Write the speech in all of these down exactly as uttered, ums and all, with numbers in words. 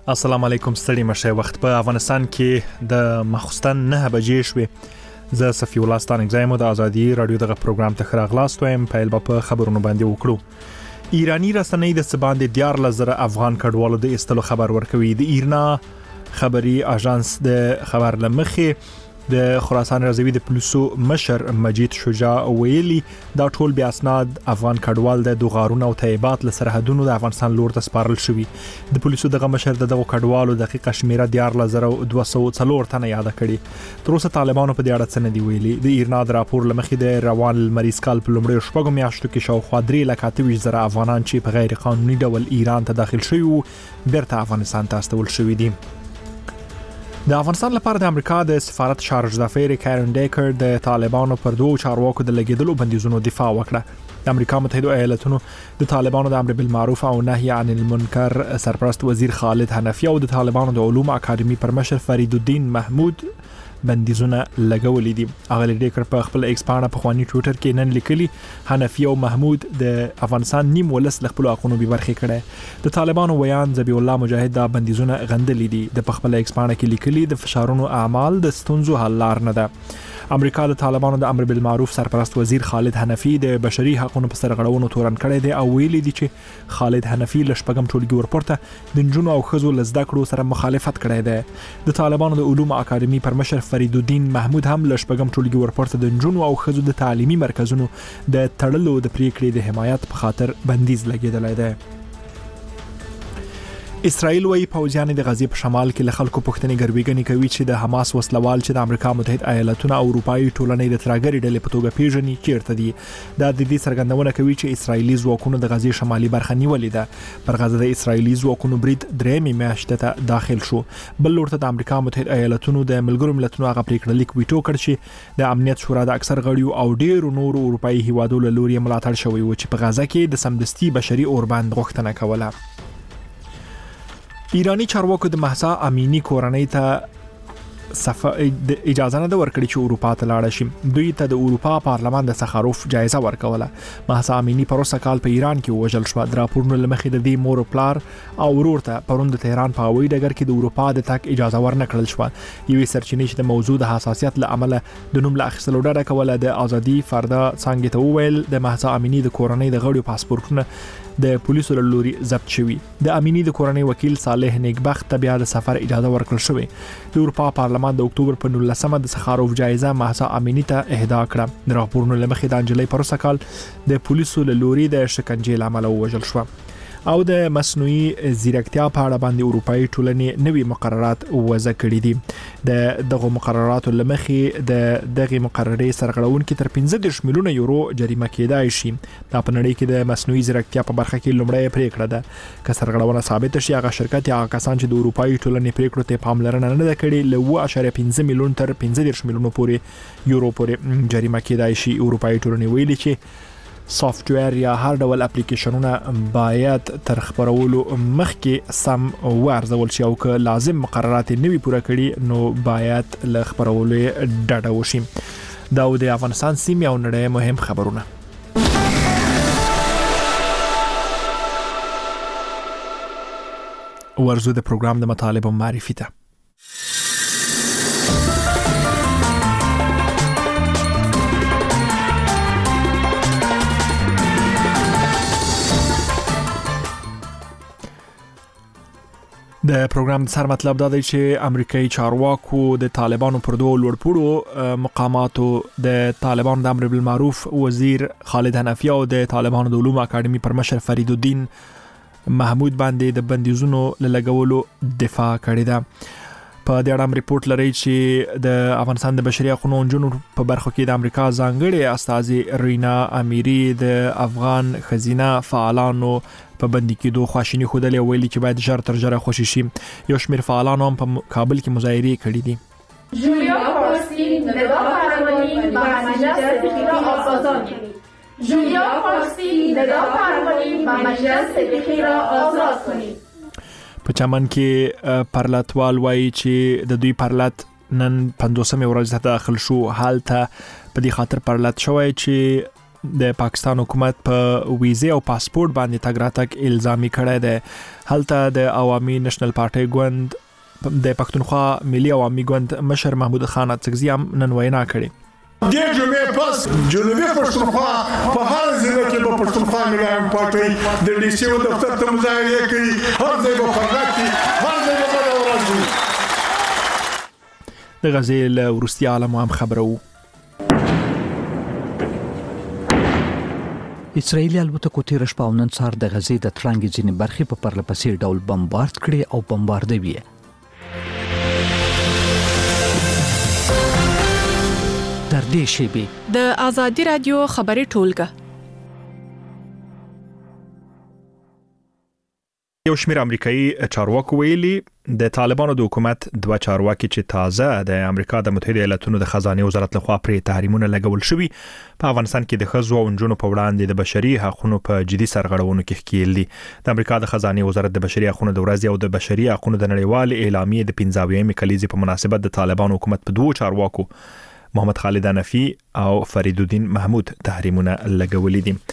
السلام علیکم ستړي مشه وخت په افغانستان کې د مخستن نه بجې شوې زه صفی الله ستانک زایم د ازادي رادیو دغه پروګرام ته خراغلاست وایم پیل په خبرونو باندې وکړو. ایرانی رسنۍ د سباند دیار لزر افغان کډوالو د استلو خبر ورکوي. د ایرنا خبري اژانس د خبر لمخې د خراسان رضوی د پولیسو مشر مجید شجاع ویلي دا ټول بیا اسناد افغان کډوال د دوغارونو او تایبات له سرحدونو د افغانستان لور ته سپارل شوی. د پولیسو دغه مشر دغه کډوالو دقیقه شمیره دیار لزر او دوه سوه څلور تنه یاد کړي. تر اوسه طالبانو په دې اړه څه نه دی ویلي. د ایرنا د راپور لمخې د روان المریض کال په لومړي شپږو میاشتو کې شاوخوا درې لک اته ویشت زره افغانان چې په غیر قانوني ډول ایران ته داخل شوي وو بیرته افغانستان ته استول شوي دي. د افغانستان لپاره د امریکا د سفارت شارج دافیر کارن ډیکر د طالبانو پر دوه چارواکو د لګیدلو بندیزونو دفاع وکړه. د امریکا متحده ایالاتونو د طالبانو د امر بالمعروف او نهي عن المنکر سرپرست وزیر خالد حنفی او د طالبانو د علوم اکاډمي پر مشر فرید الدین محمود بندیزونه لګولې دي. اغلی ډیکر په خپل ایکس پاڼه په خواني ټوئیټر کې نن لیکلي حنفی او محمود د افغانستان نیم ولس له خپل حقوقو به برخه کړي. د طالبانو ویان ذبیح الله مجاهد د بندیزونه غندلې دي. د خپل ایکس پاڼه کې لیکلي د فشارونو اعمال د ستونزو حل لار نه ده. امریکا د طالبانو د امر بالمعروف سرپرست وزیر خالد حنفی د بشري حقوقو په سرغړونو تورن کړی دی او ویلي دي چې خالد حنفی له شپږم ټولګي ورپورته د نجونو او ښځو له زده کړو سره مخالفت کړی دی. د طالبانو د علوم اکاډمي پر مشر فرید الدین محمود هم له شپږم ټولګي ورپورته د نجونو او ښځو د تعلیمي مرکزونو د تړلو د پریکړې د حمایت په خاطر بندیز لګیدلی دی. اسرائیل وايي پوځیان د غزې په شمال کې له خلکو پوښتنې ګرویګنې کوي چې د حماس وسلوال چې د امریکا متحده ایالاتونو او اروپایي ټولنې د ترګری ډلې په توګه پیژني چیرته دي. دا د دې څرګندونه کوي چې اسرائیلي ځواکونو د غزې شمالي برخه نیولې ده. پر غزه د اسرائیلي ځواکونو برید درېمې میاشتې ته داخل شو. بل لورته د امریکا متحده ایالاتونو د ملګرو ملتونو هغه پریکړه لیک ویټو کړ چې د امنیت شورا د اکثر غړیو او ډیرو نورو اروپایي هیوادو له لوري ملاتړ شوی و چې په غزه کې د سمدستي بشري اوربند غوښتنه کوله. ایرانی چارواکو د مهسا امینی کورنۍ ته سفر اجازه نه ورکړي چې اروپا ته لاړ شي. دوی ته د اروپا پارلمان د سخاروف جایزه ورکوله. مهسا امینی په روسا کال په ایران کې وژل شو. د راپورونو لمخې د دې مور پلار او ورور ته پروند تهران په هوایي ډګر کې د اروپا د تک اجازه ورنکړل شو. یوې سرچینې چې د موضوع د حساسیت له امله د نوم له اخیستلو ډډه کوله د ازادي فردا څنګه ته وویل د مهسا امینی د کورنۍ د غړو پاسپورتونه د پولیسو له لوري ضبط شوی. د امینی د کورنۍ وکیل صالح نیکبخت ته بیا د سفر اجازه ورکړل شوې. د اروپا پارلمان د اکتوبر په نولسمه د سخاروف جایزه مهسا امینی ته اهدا کړه. د راپورونو لمخې د انجلۍ په روسا کال د پولیسو له لوري د شکنجې لامل وژل شو. او د مصنوعي ځیرکتیا په اړه باندې اروپאי ټولنې نوي مقررات وضع کړي دي. د دغه مقرراتو لمخې د دغه مقررې سرغړونکو تر پنځه دېرش میلیونه یورو جریمه کېدای شي. دا په نړۍ کې د مصنوعي ځیرکتیا په برخه کې لومړی پریکړه ده. که سرغړونه ثابت شي هغه شرکت یا کسان چې د اروپאי ټولنې پریکړو ته پاملرنه نه کړي له اوه اعشاریه پنځه میلیون تر پنځه دېرش میلیونه پورې یورو پورې جریمه کېدای شي. اروپאי ټولنې ویلي چې سافټویر یا هر ډول اپلیکیشنونه باید تر خبرولو مخکې سم ورزول شي او که لازم مقررات نوي پوره کړي نو باید له خبرولو ډډه وشي. دا د افغانستان سیمې او نړۍ مهم خبرونه. ورزو د پروګرام د مطالب معرفي ته. د پروګرام د سر مطلب دا دی چې امریکایي چارواکو د طالبانو پر دوه لوړپوړو مقاماتو د طالبانو د امر بالمعروف وزیر خالد حنفی او د طالبانو د علوم اکاډمي پر مشر فرید الدین محمود باندې د بندیزونو لګولو دفاع کړې ده. په دې اړه ریپورت لري چې د افغانستان د بشري حقوقو انجونو په برخه کې د امریکا ځانګړي استاذ رینا امیری د افغان خزینه فعالانو په بندي کېدو خواشینی خودلې ویلي چې باید ژر تر ژره خوشی شي. یو شمېر فعالانو هم په کابل کې مظاهرې کړې دي. جولیا پارسی نگاه پروانی و مجلس فقیه را آزاد کنید. جولیا پارسی نگاه پروانی و مجلس فقیه را آزاد کنید. په چمن کې پرلتوال وایي چې د دوی پرلت نن پنځوسمې ورځ ته داخل شو. حالت په دې خاطر پرلت شوی چې د پاکستان حکومت په ویزه او پاسپورت باندې تګ راتګ الزامي کړی دی. هلته د عوامي نېشنل پارټي ګوند د پښتونخوا ملي عوامي ګوند مشر محمود خان اڅکزي هم نن وینا کړې. د جمعې پس جنوبي پښتونخوا په هر ځای کې په پښتونخوا ملي عوامي پارټي د ډي سي او دفتر ته مظاهره کوي، هر ځای په فرغت کې هر ځای په ورځ. د غزې له وروستي عالم هم خبره وو. اسرائیلي الوتکو تېره شپه او نن سهار د غزې د تړانګې ځینې برخې په پرله پسې ډول بمبارد کړې او بمباردوي یې. تر دې شیبې د آزادي رادیو خبري ټولګه. یو شمېر امریکایي چارواکو ویلي د طالبانو د حکومت دوه چارواکي چې تازه د امریکا د متحده ایالاتونو د خزانه وزارت لخوا پرې تحریمونه لګول شوي په افغانستان کې د ښځو او نجونو په وړاندې د بشري حقوقو په جدي سرغړونو کې ښکېل دي. د امریکا د خزانه وزارت د بشري حقوقو د ورځې او د بشري حقوقو د نړیوال اعلامیې د پنځه اویایم کلیزې په مناسبت د طالبانو حکومت په دوه چارواکو محمد خالد حنفي او فرید الدین محمود تحریمونه لګولي دي.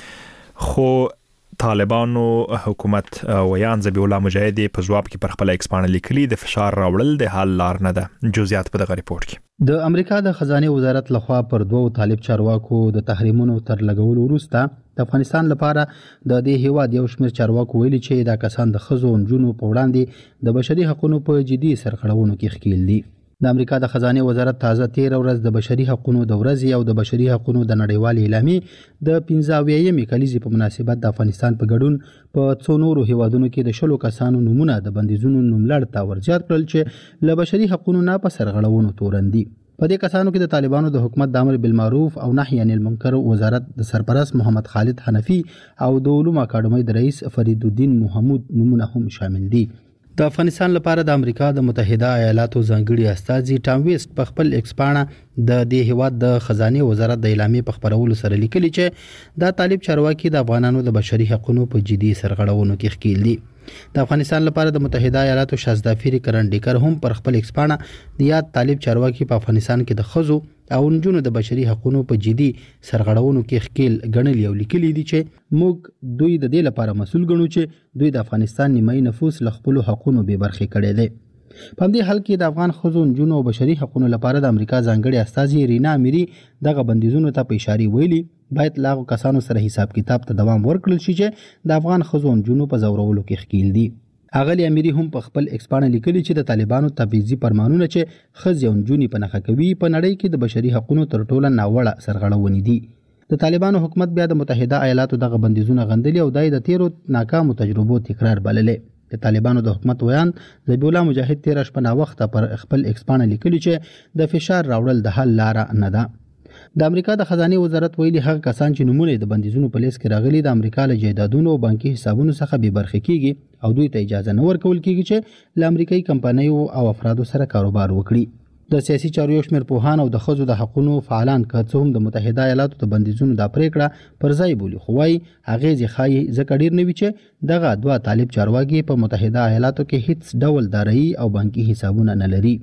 خو طالبانو حکومت ویان ذبیح الله مجاهد په جواب کې پر خپل ایکس باندې لیکلي د فشار راوړل د حل لار نه ده. جزئیات په دغه ریپورت کې. د امریکا د خزانه وزارت لخوا پر دوه طالب چارواکو د تحریمونو تر لګولو وروسته د افغانستان لپاره د دې هیواد یو شمېر چارواکو ویلي چې دا کسان د ښځو او نجونو په وړاندې د بشري حقوقو په جدي سرغړونو کې ښکېل دي. د امریکا د خزانه وزارت تازه تیر ورځ د بشري حقوقو د ورځې او د بشري حقوقو د نړیوال اعلامیې د پنځه اویایم کلیزې په مناسبت د افغانستان په ګډون په څو نورو هیوادونو کې د شلو کسانو نمونه د بندیزونو نوملړ ته ورزیات کړل چې له بشري حقوقو نه په سرغړونو تورندي. په دې کسانو کې د طالبانو د حکومت د امر بالمعروف او نهي عن المنکر وزارت د سرپرست محمد خالد حنفي او د علوم اکاډمۍ د رئیس فرید الدین محمود نمونه هم شامل دي. د افغانستان لپاره د امریکا د متحده ایالاتو ځانګړي استازي ټام ویست په خپل ایکس باندې د دې هیواد د خزانه وزارت د اعلامیې په خبرولو سره لیکلي چې دا طالب چارواکي د افغانانو د بشري حقوقو په جدي سرغړونو کې ښکېل دي. د افغانستان لپاره د متحده ایالاتو شازدافیر کرن ډیکر هم پر خپل ایکس باندې د یاد طالب چارواکي په افغانستان کې د ښځو او نجونو د بشري حقوقو په جدي سرغړونو کې ښکېل ګڼل یو لیکلي دي چې موږ دوی د دې لپاره مسؤل ګڼو چې دوی د افغانستان نیمایي نفوس له خپل حقوقو بې برخې کړي دي. په دې حال کې د افغان ښځو نجونو او بشري حقوقو لپاره د امریکا ځانګړي استازي رینا امیری دغه بندیزونو ته په اشاره ویلي باید لاغو کسانو سره حساب کتاب ته دوام ورکړل شي چې د افغان ښځو نجونو په زورولو کې ښکېل دي. اغلی امیری هم په خپل ایکس باندې لیکلي چې د طالبانو تبعیضي فرمانونه چې ښځې او نجونې په نښه کوي په نړۍ کې د بشري حقوقو تر ټولو ناوړه سرغړونې دي. د طالبانو حکومت بیا د متحده ایالاتو دغه بندیزونه غندلي او دای د تیرو ناکامو تجربو تکرار بللې. د طالبانو د حکومت ویان ذبیح الله مجاهد تیر شپه نا وخت پر خپل ایکس باندې لیکلي چې د فشار راوړل د حل لار نه ده. د امریکا د خزانه وزارت ویلي هغه کسان چې نمونه د بندیزونو په لیست کې راغلي د امریکا له جایدادونو او بانکي حسابونو څخه بې برخې کیږي او دوی ته اجازه نه ورکول کیږي چې له امریکایي کمپنیو او افرادو سره کاروبار وکړي. د سیاسي چارو یو شمېر پوهان او د ښځو د حقوقو فعالان که څه هم د متحده ایالاتو د بندیزونو د پریکړه پر ځای بولي خو وايي اغېزې ښایي ځکه ډېر نه وي چې دغه دوه طالب چارواکي په متحده ایالاتو کې هیڅ ډول دارایي او بانکي حسابونه نه لري.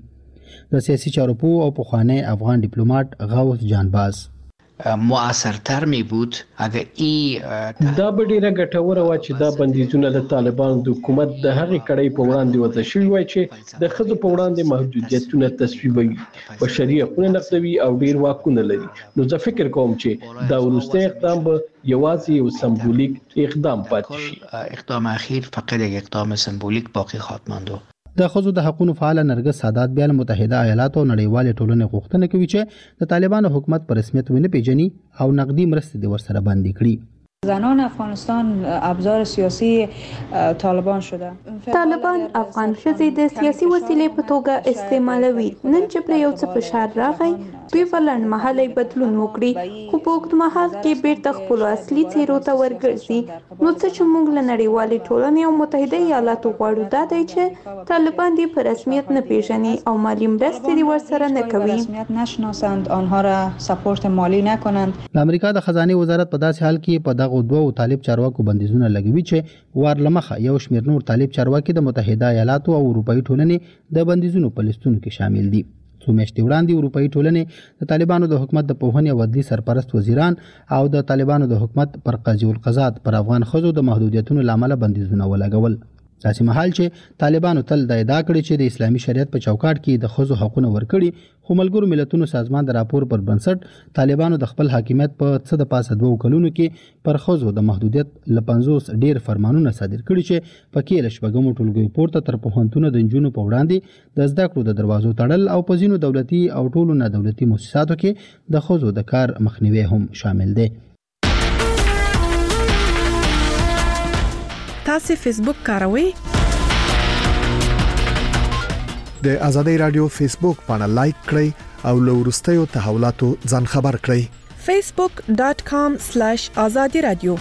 د سیاسي چارو پوه او پخوانی افغان ډیپلوماټ غوث جانباز مؤثرتر می بود اگر ای دا به ډیره ګټوره و چې دا بندیزونه د طالبانو د حکومت د هغې کړۍ په وړاندې وضع شوي وای چې د ښځو په وړاندې محدودیتونه تصویبوي، بشري حقوق نقضوي او ډیر واکونه لري. نو زه فکر کوم چې دا وروستی اقدام به یوازې یو سمبولیک اقدام پاتې شي. اقدام اخیر فقط یک اقدام سمبولیک باقی خواهد ماند. د ښځو د حقوقو فعال نرګس سادات بیا متحده ایالاتو او نړیوال ټولنې غوښتنه کوي چې د طالبانو حکومت په رسمیت ونه پیژني او نقدي مرستې د ورسره بندي کړي. زنان افغانستان ابزار سیاسی طالبان شده. طالبان افغان ښځې د سیاسي وسیلې په توګه استعمالوي. نن چې پر یو څه فشار راغی دوی په لنډمهالی بدلون وکړي خو په اوږد مهال کې بیرته خپلو اصلي څیرو ته ورګرځي. نو څه چې موږ له نړیوالې ټولنې او متحده ایالاتو غواړو دا دی چې طالبان دې په رسمیت نه پیژني او مالي مرستې دې ورسره نه کوي. رسمیت نشناسند، آنها را سپورت مالی نکنند. د امریکا د خزانه وزارت په داسې حال کې په دغه دوه طالب چارواکو بندیزونه لګوي چې وار لمخه یو شمېر نور طالب چارواکي د متحده ایالاتو او اروپایي ټولنې د بندیزونو په لیستونو کې شامل دي. څو میاشتې وړاندې اروپאי ټولنې د طالبانو د حکومت د پوهنې او عدلي سرپرست وزیران او د طالبانو د حکومت پر قاضي القضات پر افغان ښځو د محدودیتونو لامل بندیزونه ولګول. داسې مهال چې طالبانو تل د ادعا کړی چې د اسلامي شریعت په چوکاټ کې د ښځو حقونه ورکړي، خو ملګرو ملتونو سازمان د راپور پر بنسټ طالبانو د خپل حاکمیت په څه د پاسه دوه کلونو کې پر ښځو د محدودیت ل پنځوس ډیر فرمانونه صادر کړي چې پکې له شپږمو ټولګیو پورته تر پوهنتونو د نجونو په وړاندې د زده کړو د دروازو تړل او په ځینو دولتي او ټولو نه دولتي مؤسساتو کې د ښځو د کار مخنیوي هم شامل دی. تاسو فیسبوک کاروئ؟ د ازادۍ رادیو فیسبوک باندې لایک کړئ او له وروستیو تحولاتو ځان خبر کړئ. facebook dot com slash azadi radio.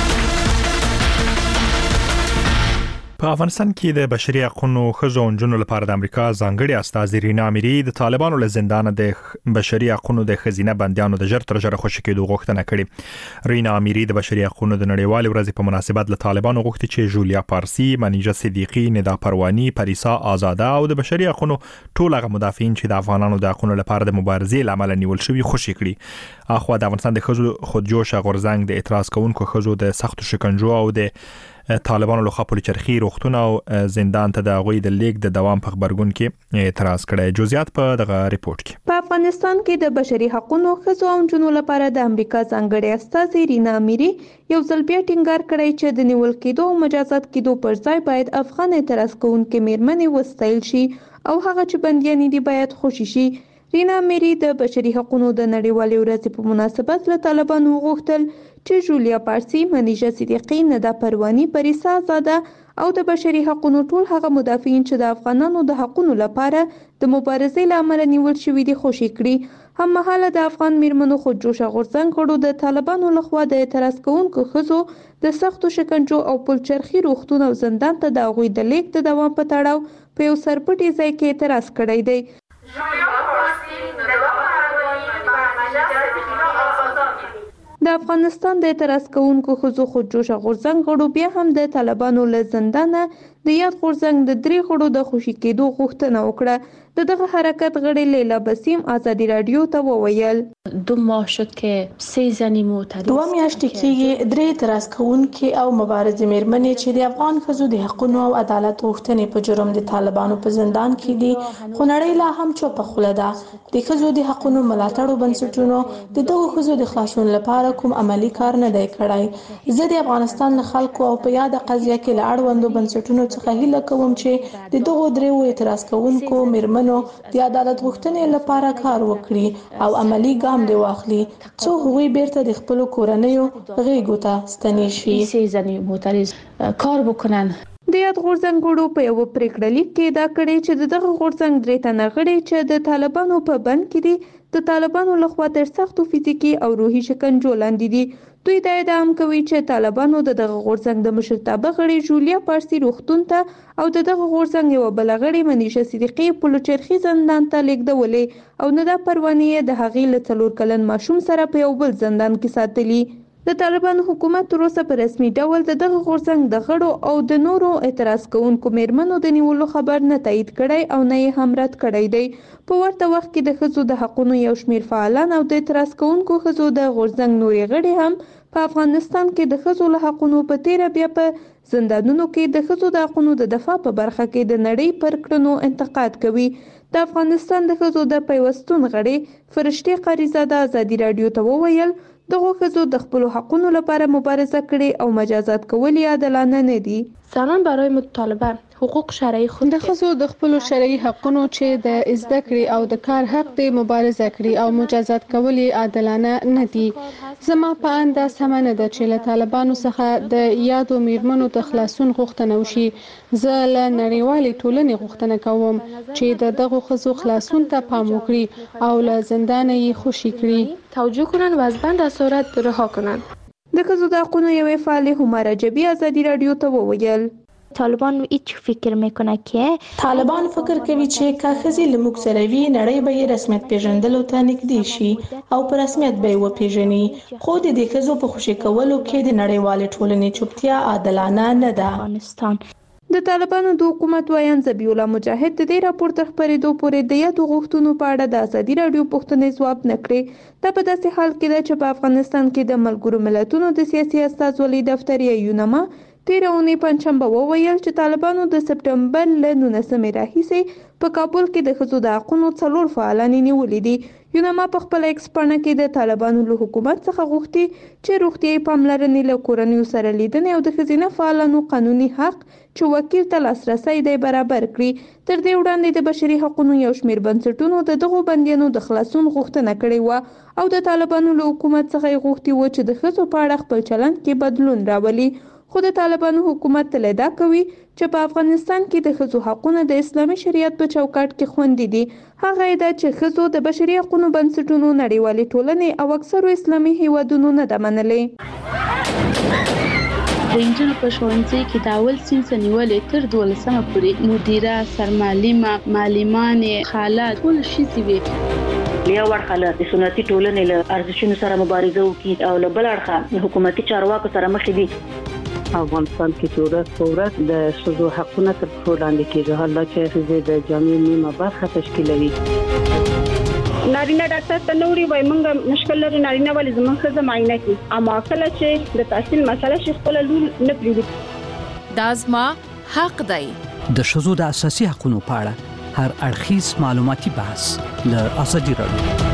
په افغانستان کې د بشري حقوقو ښځو او نجونو لپاره د امریکا ځانګړي استازي رینا اميري د طالبانو له زندان د بشري حقوقو د خزینه بندیانو د ژر تر ژره خوشی کېدو غوښتنه کړې. رینا اميري د بشري حقوقو د نړیوال ورځې په مناسبت له طالبانو غوښتي چې جولیا پارسي، منیجه صدیقي، ندا پرواني، پریسا آزاده او د بشري حقوقو ټول هغه مدافعین چې د افغانانو د حقوقو لپاره د مبارزې لامل نیول شوی خوشی کړي. اخو د افغانستان د ښځو خودجوش غورځنګ د اعتراض کوونکو ښځو د سخت شکنجو او د طالبانو لخوا پولیس چرخي روختونه او زندان ته د غوي د لیک د دوام په خبرګون کې اعتراض کړی. جزئیات په دغه ریپورت کې. په افغانستان کې د بشري حقوقو ښځو او نجونو لپاره د امریکا ځانګړي استازي رینا اميري یو ځل بیا ټینګار کړی چې د نیول کېدو او مجازات کېدو پر ځای باید افغان اعتراض کوونکې میرمنې وستایل شي او هغه چې بنديان دي باید خوشي شي. رینا اميري د بشري حقوقو د نړیوالې ورځې په مناسبت له طالبانو غوښتل چې جولیا پارسي، منیجه صدیقي، ندا پرواني، پریسا آزاده او د بشري حقوقو ټول هغه مدافعین چې د افغانانو د حقوقو لپاره د مبارزې لامل نیول شوي دي خوشي کړي. هم مهاله د افغان میرمنو خودجوش غورځنګ غړو د طالبانو لخوا د اعتراض کوونکو ښځو د سختو شکنجو او پلچرخي روختون او زندان ته د هغوی د لیک د دوام په تړاو په یو سرپټي ځای کې اعتراض کړی دی. د افغانستان د اعتراض کوونکو ښځو خودجوش غورځنګ غړو بیا هم د طالبانو له زندانه د یاد غورځنګ د درې غړو د خوشي کېدو غوښتنه وکړه. د دغه حرکت غړي لیلا بسیم ازادي رادیو ته وویل دو ماه شد که سه زنی معترض دوه میاشتې کېږي درې اعتراض کوونکي او مبارزې میرمنې چې د افغان ښځو د حقوقو او عدالت غوښتنې په جرم د طالبانو په زندان کې دي، خو نړۍ لا هم چوپه خوله ده. د ښځو د حقوقو ملاتړو بنسټونو د دغو ښځو د خلاصون لپاره کوم عملی کار نه دی کړی. زه د افغانستان له خلکو او په یاده قضیه کې له اړوندو بنسټونو څخه هیله کوم چې د دغو دریو اعتراض کوونکو میرمنو د عدالت غوښتنې لپاره کار وکړي او عملی ګام دی واخلي څو هغوی بیرته د خپل کورنیو غیږو ته ستنې شي. سه زنی معترض کار وکړن. د یاد غورځنګ غړو په یو پریکړه لیک کې دا کړی چې دغه غورځنګ درې تنه غړي چې د طالبانو په بند کې دي د طالبانو لخوا تر سختو فزیکي او روحي شکنجو لاندې دي. دوی دا ادعا کوي چې طالبانو د دغه غورځنګ د مشرتابه غړي جولیا پارسي روختون ته او د دغه غورځنګ یو بل غړي منیشه صدیقي پلچرخي زندان ته لیږدولې او ندا پرواني د هغې له څلور کلن ماشوم سره په یو بل زندان کې ساتلي. د طالبانو حکومت تر اوسه په رسمي ډول د دغه غورځنګ د غړو او د نورو اعتراض کوونکو میرمنو د نیولو خبر نه تایید کړی او نه یې هم رد کړی دی. په ورته وخت کې د ښځو د حقوقو یو شمېر فعالان او د اعتراض کوونکو ښځو د غورځنګ نورې غړي هم په افغانستان کې د ښځو له حقوقو په تیره بیا په زندانونو کې د ښځو د حقوقو د دفاع په برخه کې د نړۍ پر کړنو انتقاد کوي. د افغانستان د ښځو د پیوستون غړي فرشته قریزاده ازادي رادیو ته وویل دغه ښځو د خپل حقوقو لپاره مبارزه کړې او مجازات کول یې عادلانه نه دي. زنان برای مطالبه حقوق شرعی خود د ښځو د خپل شرعي حقوقو چې د زده کړې او د کار حق د مبارزه کړي او مجازات کول یې عادلانه نه دي. زما په انده سم نه ده چې له طالبانو څخه د یادو میرمنو د خلاصون غوښتنه وشي. زه له نړیوالې ټولنې غوښتنه کوم چې د دغه ښځو خلاصون ته پام وکړي او له زندان یې خوشي کړي، توجه کنن و از بند اسارت رها کنن. د ښځو د حقوقو یوې فعالې هماره جبی ازادي رادیو ته وویل طالبان هیچ فکر میکنه که طالبان فکر کوي چې که ښځې له موږ سره وي نړۍ به یې رسمیت پیژندلو ته نږدې شي او په رسمیت به یې وپیژني، خو د دې ښځو په خوشي کولو کې د نړیوالې ټولنې چوپتیا عادلانه نه ده. د طالبانو د حکومت ویان ذبیح الله مجاهد د دې راپور تر خپرېدو پورې د یادو غوښتنو په اړه د ازادي راډیو پوښتنې ځواب نه کړې. دا په داسې حال کې ده چې په افغانستان کې د ملګرو ملتونو د سیاسي استازولۍ دفتر یا یونما تېره اونۍ پنجشنبه وویل چې طالبانو د سپټمبر له نولسمې راهیسې په کابل کې د ښځو د حقونو څلور فعالانې نیولې دي. یونما په خپله ایکس پاڼه کې د طالبانو له حکومت څخه غوښتي چې روغتیایي پاملرنې له کورنیو سره لیدنې او د ښځینه فعالانو قانوني حق چې وکیل ته لاسرسی دی برابر کړي. تر دې وړاندې د بشري حقونو یو شمېر بنسټونو د دغو بندیانو د خلاصون غوښتنه کړې وه او د طالبانو له حکومت څخه یې غوښتي وه چې د ښځو په اړه خپل چلند کې بدلون راولي. خو د طالبانو حکومت تل ادعا کوي چې په افغانستان کې د ښځو حقونه د اسلامي شریعت په چوکاټ کې خوندي دي. هغه ادعا چې ښځو د بشري حقونو بنسټونو نړیوالې ټولنې او اکثرو اسلامي هیوادونو نه ده منلې. د انجونو په ښوونځي کې د اول صنف نیولې تر دولسمه پورې مدیره، سرمعلمه، معلمانې، خاله ټول ښځې وې. یو اړخه د سنتي ټولنې له ارزښتونو سره مبارزه وکړي او له بل اړخه حکومتي چارواکو سره مخ دي. افغانستان کې چې ورځ په ورځ د ښځو حقونه تر پښو لاندې کېږي، حالا چې ښځې د جامعې نیمه برخه تشکیلوي. نارینه ډاکټر ته نوري وای مونږ مشکل لري نارینه ولې زموږ ښځه معاینه کوي، اما کله چې د تحصیل مسله شي خپل لور نه پریږدي. دا زما حق دی. د ښځو د اساسي حقوقو په اړه هر اړخیز معلوماتي بحث له ازادي راډیو.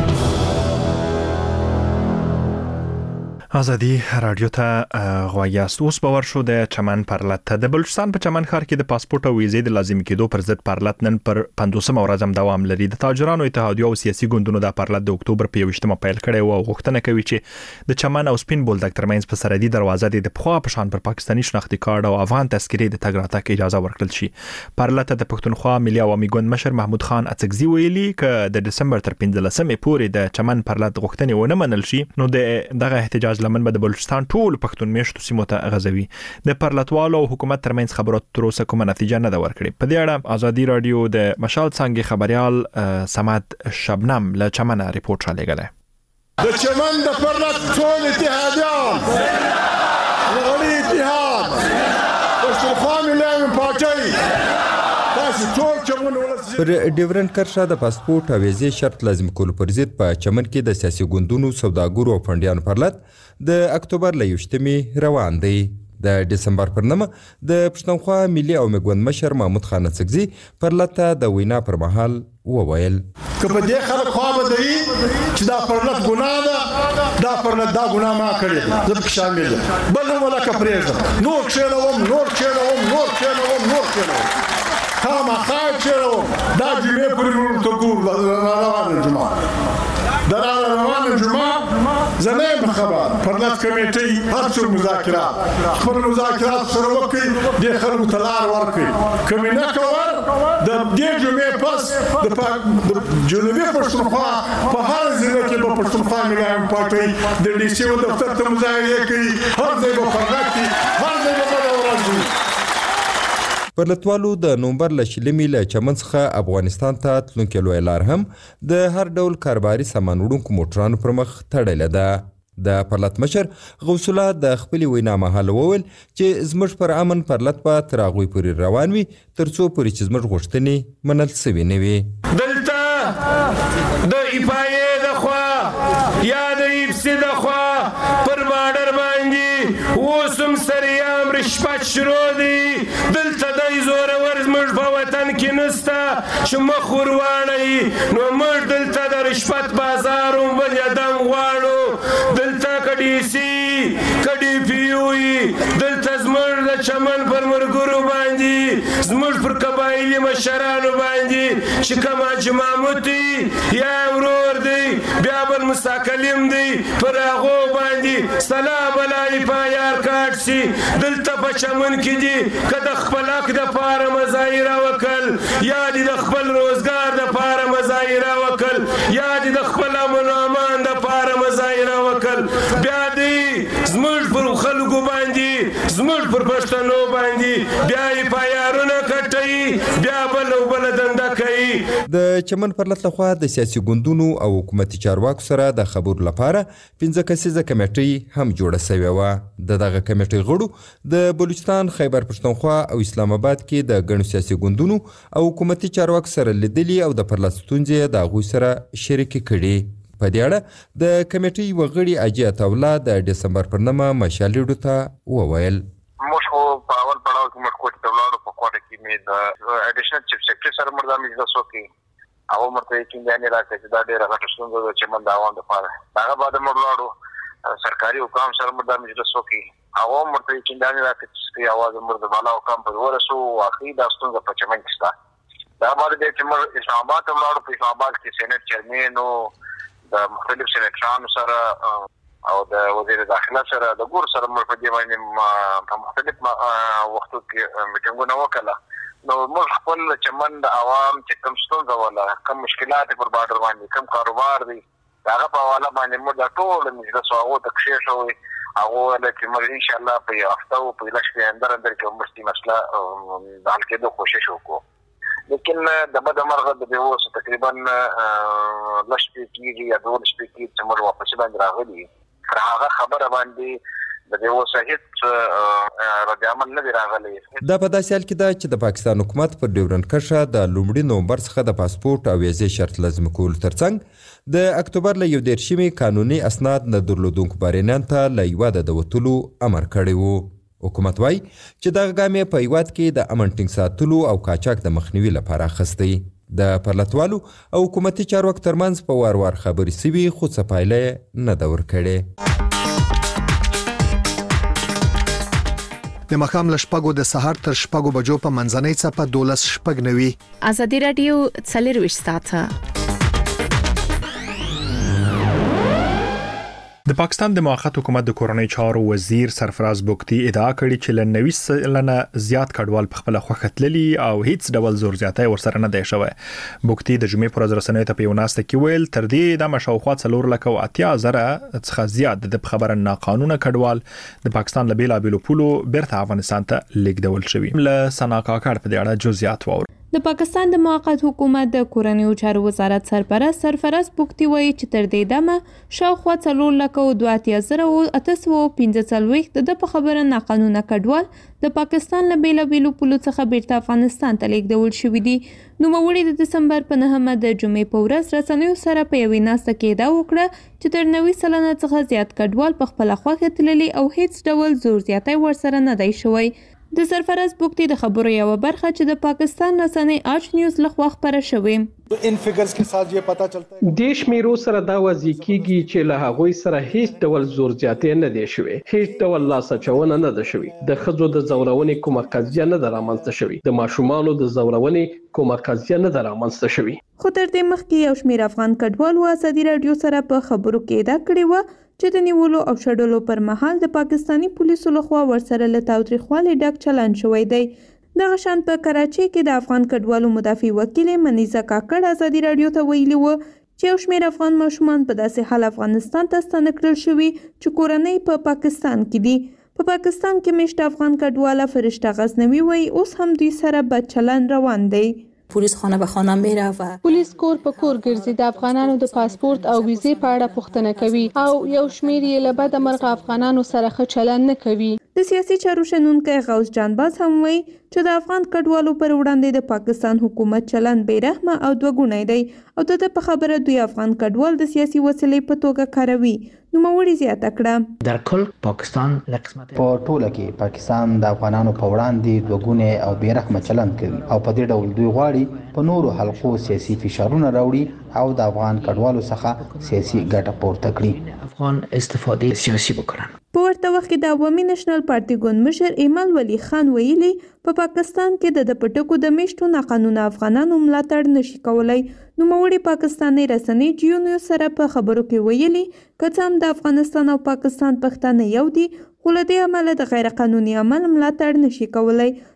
ازادي رادیو ته غواياست. اوس باور شو د چمن پرلط ته د بلوچستان په چمن ښار کې د پاسپورت او ویزې د لازم کېدو پر ضد پرلط نن پر پنځوسمه ورځ هم دوام لري. د تاجرانو اتحادیه او سیاسي ګوندونو د پرلط د اکتوبر په یوویشتمه پیل کړی او غوښتنه کوي چې د چمن او سپین بولدک ترمنځ په سرحدي دروازه د پخوا په شان پر پاکستاني شناختي کارت او افغان تذکرې د تګ راتګ اجازه ورکړل شي. پرلط د پښتونخوا ملي عوامي ګوند مشر محمود خان اڅکزي ویلي ک د دسمبر تر پنځلسمې پورې د چمن پرلط غوښتنې ونه منل شي نو دغه احتجاج لمن به د بلوچستان ټول پښتون میشتو سیمو ته غځوي. د پرلطوالو او حکومت ترمنځ خبرو تر اوسه کومه نتیجه نه ده ورکړې. په دې اړه ازادي رادیو د مشال څنګه خبريال سمات شبنم له چمنه ریپورت را لګلای. د چمن د پرلط ټول اتحادیان غړي اتحاد پښتونخوا ملي پارټي پر ډیورنډ کرښه د پاسپورت او ویزې شرط لازم کولو پر ضد په چمن کې د سیاسي ګوندونو، سوداګرو او فنډیانو پرلط د اکتوبر له یوویشتمې روان دی. د دسمبر پر نهمه د پښتونخوا ملي عوامي ګوند مشر محمود خان اڅکزي پرلط ته د وینا پر مهال وویل که په دې خلک خوا به دی چې دا پرلط ګناه ده، دا پرلط دا ګناه ما کړې ده، زه پکې شامل یم، بل هم ولکه پرېږدم، نور کښېنوم نور کښېنوم نور کښېنوم نور کښېنوم خامخا کښېنوم. دا جمعې پورې مونږ ته ګورو روانه جمعه د روانه جمعه زه نه یم خبر. پرلط کمیټۍ هر څوک مذاکرات خپل مذاکرات سره وکړي، دې خلکو ته لار ورکړي. که مې نه کول د دې جمعې پس د جنوبي پښتونخوا په هر ضلع کې به پښتونخوا ملي پارټۍ د ډي سي او دفتر ته مظاهرې کوي، هر ځای به پرلط وي، هر ځای به بله ورځ وي. پرلطوالو د نومبر له شلمې له چمن څخه افغانستان ته تلونکې لویه لار هم د هر ډول کاروباري سامان وړونکو موټرانو پر مخ تړلې ده. د پرلط مشر غوث الله د خپلې وینا مهال وویل چې زموږ پر امن پرلط به تر هغوی پورې روان وي تر څو پورې چې زموږ غوښتنې منل سوي نه وي. دلته د ایپایې د خوا یا د ایپسي د خوا پر بارډر باندې اوس هم سریام رشوت شروع دي. دلته دی زورور زموږ په وطن کې نسته چې مخ ور واړوي، نو موږ دلته د رشوت بازار هم بل دم غواړو. دلته که ډي سي که ډي پي یو وي، دلته زموږ د چمن پر ملګرو باندې زموږ پر قبایلي مشرانو باندې چې کوم حاجي محمود دی یا ورور دی بیا بل مستقلم دی پر هغو باندې سلا بلایي پایار کاټ سي. دلته په چمن کې دي که د خپل حق دپاره مظاهره وکړل یا دې د خپل روزګار دپاره مظاهره وکړل یا دې د خپل امن و امان دپاره مظاهره وکړل، بیا دې زموږ پر خلکو باندې زموږ پر پښتنو باندې بیا یې پایارونه کټوي، بیا بل او بله دنده کوي. د چمن پرلط لخوا د سیاسي ګوندونو او حکومتي چارواکو سره د خبرو لپاره پنځه کسیزه کمیټې هم جوړه سوې وه. د دغه کمیټې غړو د بلوچستان، خیبر پښتونخوا او اسلام آباد کې د ګڼو سیاسي ګوندونو او حکومتي چارواکو سره لیدلي او د پرلط ستونزې د هغوی سره شریکې کړي. په دې اړه د کمیټې یوه غړي حاجي عطاالله د ډسمبر پر نهمه مشالېډو ته وویل: موږ خو په اول پړاو کې موږ کوټې ته ولاړو. په کوټه کې مې د اډیشنل چیف سیکرټري سره موږ دا مجلس وکړ. هغه موږ ته یقین راکړی چې دا ډېره غټه ستونزه ده چې موږ د عوام دپاره. هغه بعد موږ ولاړو سرکاري حکام سره موږ دا مجلس وکړ. هغه موږ ته یقین راکړی چې اواز موږ د بالا حکام پورې ورسو. واقعي دا ستونزه په چمن کې شته. دا بعد دې چې موږ اسلام آباد ته ولاړو. په اسلام آباد کې سینټ چیرمن او د مختلف سینټرانو سره او د وزیر داخله سره د ګور سره موږ په دې باندې په مختلف وختو کې میټینګونه وکړل. نو موږ خپل چمن د عوام چې کوم ستونزه ولا کوم مشکلات پر بارډر باندې کوم کاروبار دی هغه په حواله باندې موږ د ټول مجلس هغو ته کښېښوئ. هغه ویل چې موږ انشاءالله په یو هفته او په لږ کې اندر اندر کې موږ دې مسله د حل کېدو کوشش وکړو. لیکن د بد مرغه د دې اوس تقریبا لږ شپې کېږي یا دوه شپې کېږي چې موږ واپس باندې راغلي. تر هغه خبره باندې د دې اوس هیڅ رد عمل نه دی راغلی. دا په داسې حال کې ده چې د پاکستان حکومت پر ډیورنډ کرښه د لومړي نومبر څخه د پاسپورټ او ویزې شرط لازم کولو ترڅنګ د اکتوبر له یو دېرشمې قانوني اسناد نه درلودونکو بهرنیانو ته له هیواده د وتلو امر کړی و. حکومت وایي چې دغه ګام یې په هیواد کې د امن ټینګ ساتلو او قاچاق د مخنیوي لپاره اخیستی. د پرلطوالو او حکومتي چارواکو ترمنځ په وار وار خبرې سوي خو څه پایله نه ده ورکړې. د ماښام له شپږو د سهار تر شپږو بجو په منځنۍ څپه دولس شپږ نوي. ازادي راډیو څلرویشت ساعته. د پاکستان د موقت حکومت د کورنۍ چارو وزیر سرفراز بوکتی ادعا کړې چې له نوي سلنه زیات کډوال په خپل خوښه تللي او هیڅ ډول زور زیاتی ورسره نه دی شوی. بوکتی د جمعې پر ورځ رسنیو ته په یو ناسته کې ویل تر دې د مشاوخوا څلور لکه او اتیا زره څخه زیات د خبره ناقانونه کډوال د پاکستان له بیلابیلو پولو بیرته افغانستان ته لیږدول شوي. له سنا کاکړ په دې اړه جزئیات واورو. د پاکستان د موقت حکومت د کورنیو چارو وزارت سرپرست سرفراز بوکتی وایي چې تر دې دمه شاوخوا څلور لکه او دوه اتیا زره او اته سوه پنځه څلوېښت د په خبره ناقانونه کډوال د پاکستان له بیلابیلو پولو څخه بیرته افغانستان ته لیږدول شوي دي. نوموړي د دسمبر په نهمه د جمعې په ورځ رسنیو سره په یوې ناسته کې ادعا وکړه چې تر نوي سلنه څخه زیات کډوال په خپله خوښه تللي او هیڅ ډول زور زیاتی ورسره نه دی شوی. د سرفراز بوکتی د خبرو یو برخه چې د پاکستان رسنۍ آج نیوز لخوا خبره شوې. ان فګرز کې ساتھ یہ پتا چلتا ہے د شمیرو سره دا واضح کیږي چې له هغوی سره هیڅ ډول زور زیاتې نه دی شوی. هیڅ ډول لاسچونه نه ده شوی. د خځو د زورونې کومه قضیه نه ده رامنځته شوی. د ماشومانو د زورونې کومه قضیه نه ده رامنځته شوی. خو تر دې مخکې یو شمېر افغان کډوالو ازادي راډیو سره په خبرو کې ادعا کړې وه چې د نیولو او شړلو پر مهال د پاکستاني پولیسو لخوا ورسره له تاوتریخوالي ډک چلند شوی دی. دغه شان په کراچۍ کې د افغان کډوالو مدافع وکیل منیزه کاکړ ازادي راډیو ته ویلي و چې یو شمېر افغان ماشومان په داسې حال افغانستان ته ستانه کړل شوي چې کورنۍ په پا پاکستان کې دي. په پا پاکستان کې میشته افغان کډواله فرشته غزنوي وایي اوس هم دوی سره بد چلند روان دی. پلیس خانه به خانه میره و پلیس کور په کور ګرځي د افغانانو د پاسپورت او ویزې په اړه پوښتنه کوي او یو شمېر یې له بده مرغه افغانانو سره ښه چلند نه کوي. د سیاسي چارو شنونکی غوث جانباز هم وایي چې د افغان کډوالو پر وړاندې د پاکستان حکومت چلند بې رحمه او دوه ګونی دی او د ده په خبره دوی افغان کډوال د سیاسي وسیلې په توګه کاروي. نوموړي زیاته کړه در کل پاکستان په ټوله کې پاکستان د افغانانو په وړاندې دوه ګونی او بې رحمه چلند کوي او په دې ډول دوی غواړي په نورو حلقو سیاسي فشارونه راوړي او د افغان کډوالو څخه سیاسي ګټه پورته کړي. افغان استفاده سیاسي وکړي. په ورته وخت کې د عوامي نېشنل پارټي ګوند مشر ایمل ولی خان ویلي په پاکستان کې د پټکو د میشتو ناقانونه افغانانو ملاتړ نشي کولای. نوموړي پاکستاني رسنۍ جیو نیوز سره په خبرو کې ویلي که څه هم د افغانستان او پاکستان پښتانه یو دي خو له دې امله د غیر قانوني عمل ملاتړ نشي کولای.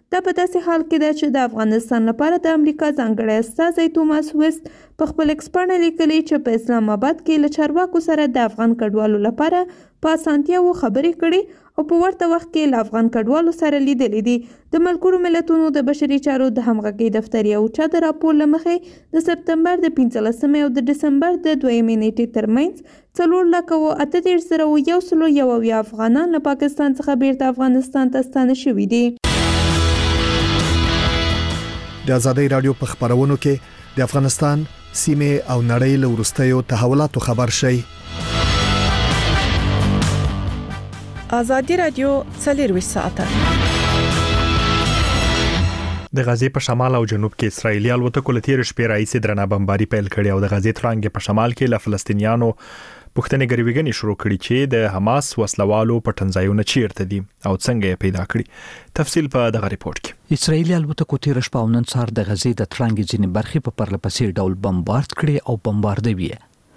دا په داسې حال کې ده چې د افغانستان لپاره د امریکا ځانګړی استازی توماس ویست په خپل ایکس پاڼه لیکلي چې په اسلام آباد کې له چارواکو سره د افغان کډوالو لپاره په اسانتیاوو خبرې کړي او په ورته وخت کې له افغان کډوالو سره لیدلي دي. د ملګرو ملتونو د بشري چارو د همغږۍ دفتر یو چا د راپور له مخې د سپتمبر د پنځلسمې او د ډسمبر د دویمې نیټې ترمنځ څلور لکه او اته دېرش زره او یو سلو یو اویا افغانان له پاکستان څخه بیرته افغانستان ته ستانه شوي دي. د ازادۍ رادیو په خبرونو کې د افغانستان سیمه او نړۍ له وروستیو تحولاتو خبر شي. ازادي رادیو څلور ساعته د غزې په شمال او جنوب کې اسرایلی الوتکو له تیر شپې راځي درنه بمباري پیل کړي او د غزې ترانګ په شمال کې له فلسطینیانو پښتنې ګریوګنې شروع کړي چې د حماس وسلوالو په تنځایونه چیرته دي او څنګه یې پیدا کړي. تفصیل په دغه ریپورت کې. اسرایلی الوتکو تیر شپه او نن سهار د غزې د ترانګ ځینې برخې په پرلپسې ډول بمبارد کړي او بمباردوي.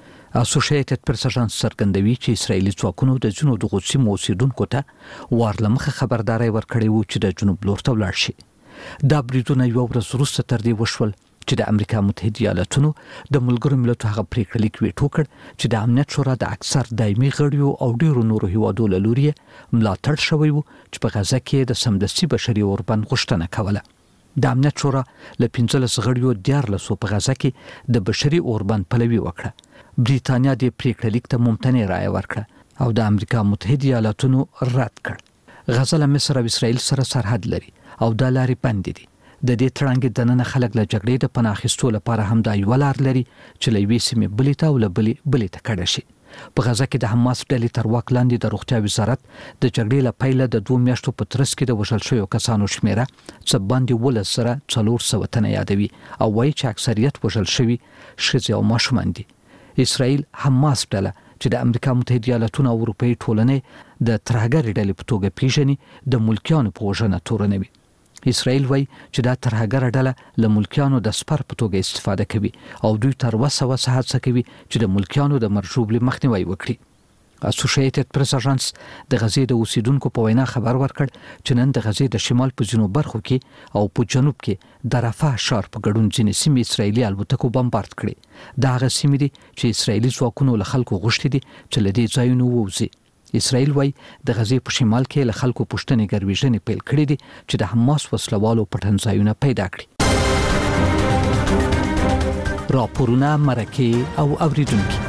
اسوسییټډ پریس اژانس څرګندوي چې اسرایلی ځواکونو د جنوب د غوڅي موسیدونکو ته وارلمخه خبرداري ورکړې وو چې د جنوب لور ته ولاړ شي. دا بریدونه یو ورځ وروسته تر دې وشول چې د امریکا متحده ایالاتونو د ملګرو ملتونو هغه پریکړه لیک ویټو کړ چې د امنیت شورا د اکثر دایمي غړیو او ډیرو نورو هیوادو له لوري ملاتړ شوی وو چې په غزا کې د سمدستي بشري اوربند غوښتنه کوله. د امنیت شورا له پنځلس غړیو دیارلسو په غزا کې د بشري اوربند پلوي وکړه. بریتانیا د پریکړه لیک ته ممتنع رائے ورکړه او د امریکا متحده ایالاتونو رد کړ. غزا له مصر او اسرائیل سره سرحد لري او د لارې بند دي. د دې ترانګ د نن خلک له جګړې د پناه اخیستو لپاره هم د یو لار لري چې له وې سیمې بلې ته او له بلې بلې ته کډه شي. په غزا کې د حماس ډلې تر واک لاندې د روغتیا وزارت د جګړې له پیله د دوه میاشتو په ترڅ کې د وژل شویو کسانو شمیره څه باندې ولس سره څلور سوه تنه یادوي او وایي چې اکثریت وژل شوي ښځې او ماشومان دي. اسرائیل حماس ډله چې د امریکا متحده ایالاتونو او اروپאי ټولنې د ترهګر ډلې په توګه پیژني د ملکیانو په وژنه تورنوي. اسرائیل وایي چې دا ترهګر ډله له ملکیانو د سپر په توګه استفاده کوي او دوی تر وسه وسه هڅه کوي چې د ملکیانو د مرجوبلي مخنیوي وکړي. اسوسییټډ پریس اژانس د غزې د اوسیدونکو په وینا خبر ورکړ چې نن د غزې د شمال په جنوب برخو کې او په جنوب کې د رفح ښار په ګډون ځینې سیمې اسرایلی الوتکو بمبارد کړي. دا هغه سیمې دي چې اسرایلی ځواکونو له خلکو غوښتي دي چې له دې ځایونو ووځي. اسرائیل وایي د غزې په شمال کې له خلکو پوښتنې ګرویژنې پیل کړې دي چې د حماس وسلوالو پټنځایونه پیدا کړي. راپورونه مرکه او اوریدونکو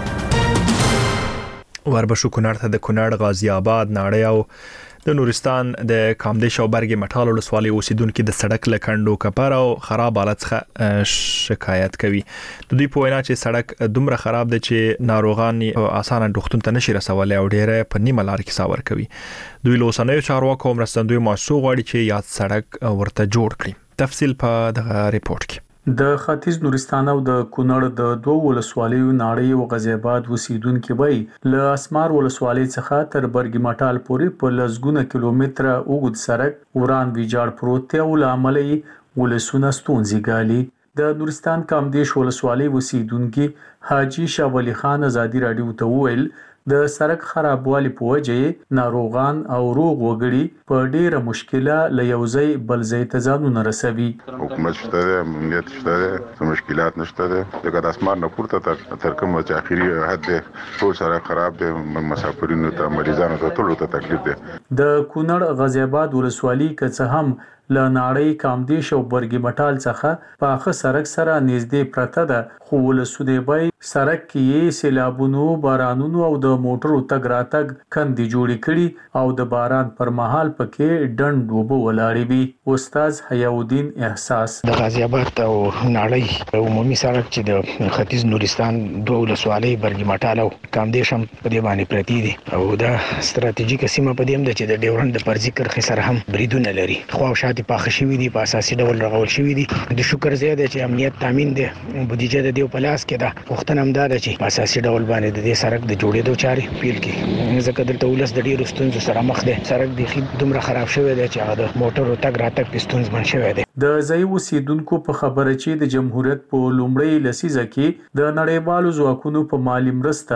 وربشو کونړ ته د کونړ غازی آباد ناړۍ او د نورستان د کامدیش او برګ مټال ولسوالۍ اوسیدونکو د سړک لکندو کپر او خراب حالت څخه شکایت کوي. د دوی په وینا چې سړک دومره خراب دی چې ناروغان اسانه ډوختون ته نشي رسولای او ډیره په نیمه لار کې ساور کوي. دوی لوسنوي چارواکو مرستندوی مؤسسو غواړي چې یاد سړک ورته جوړ کړي. تفصیل په دغه ریپورت کې. د ختیځ نورستان او د کونړ د دوه ولسوالیو ناړۍ او غازی آباد اوسیدونکو وای له اسمار ولسوالۍ څخه تر برګ مټال پورې په لسګونه کیلومتره اوږد سړک وران ویجاړ پروت دی او لاملي ولسونه ستونزې ګالي. د نورستان کامدیش ولسوالۍ اوسیدونکو حاجی شاه ولی خان ازادي رادیو ته ویل د سړک خرابوالي په وجه ناروغان او روغ وګړي په ډیره مشکله له یو ځای بل ځای ته ځانونه رسوي. حکومت شته امنیت شته څه مشکلات نشته دغه د اسمار نه پورته تر تر کومه چې اخیری حد ټول سره خراب دي مسافرینو ته مریضانو ته ټول ته تکلیف دي. د کونړ غازی آباد ولسوالۍ که هم له ناړۍ کامدیش او برګ مټال څخه په اخه سړک سره نږدې پرته ده خو ولسودیبای سړک کې سیلابونو بارانونو او د موټرو تګ راتګ کندې جوړې کړي او د باران پر مهال پکې ډنډ وبو ولاړې وي. استاد حیاودین احساس د غازی آباد او ناړۍ عمومي سړک چې د ختیځ نورستان دوه ولسوالۍ برګ مټال او کامدیش هم په دې باندې پرتی دي او دا ستراتیژیک سیمه په دې هم ده چې د ډیورند د پرځي کرخې سره هم بریدونه لري. خو او شاته پاخه شوی دي په اساسي ډول رغول شوی دي. د شکر زیاده چې امنیت تامین دي بودیجه د دیو پلاس کې ده. وختونه هم دا ده چې په اساسي ډول باندې د دې سړک د جوړېدو چارې پیل کړي ځکه دلته ولس د ډیرو ستونزو سره مخ دي. سړک د خې دومره خراب شوی دی چې هغه د موټرو تګ راتګ په ستونزمن شوی دی. د ځای اوسیدونکو په خبره چې د جمهوریت په لومړۍ لسیزه کې د نړیوالو ځواکونو په مالی مرسته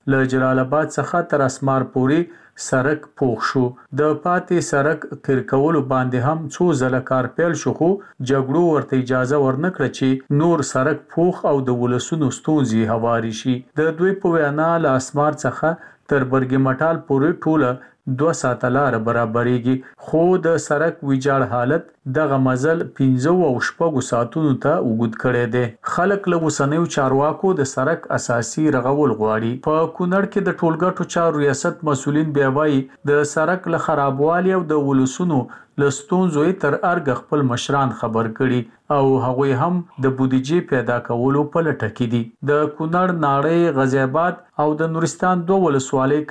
له جلال آباد څخه تر اسمار پورې سرک پوښ شو. د پاتې سرک کرکولو باندې هم څو ځله کار پیل شو خو جګړو ورته اجازه ورنکړه چې نور سرک پوښ او د ولسونو ستونزې هواري شي. د دوی په وینا له اسمار څخه تر برګ مټال پورې ټوله دوه ساعته لار برابرېږي خو د سرک ویجاړ حالت دغه مزل پنځه او شپږ ساعتونو ته وګد کړی دی. خلک له وسنیو چارواکو د سرک اساسي رغول غواړي. په کونړ کې د ټولګټو چارو ریاست مسولین بیا وایي د سرک له خرابوالي او د ولسونو لستونزو تر ارګ خپل مشران خبر کړي او هغوی هم د بودیجې پیدا کولو په لټه کې دي. د کونړ ناړۍ غزي آباد او د نورستان دوه ولسوالۍ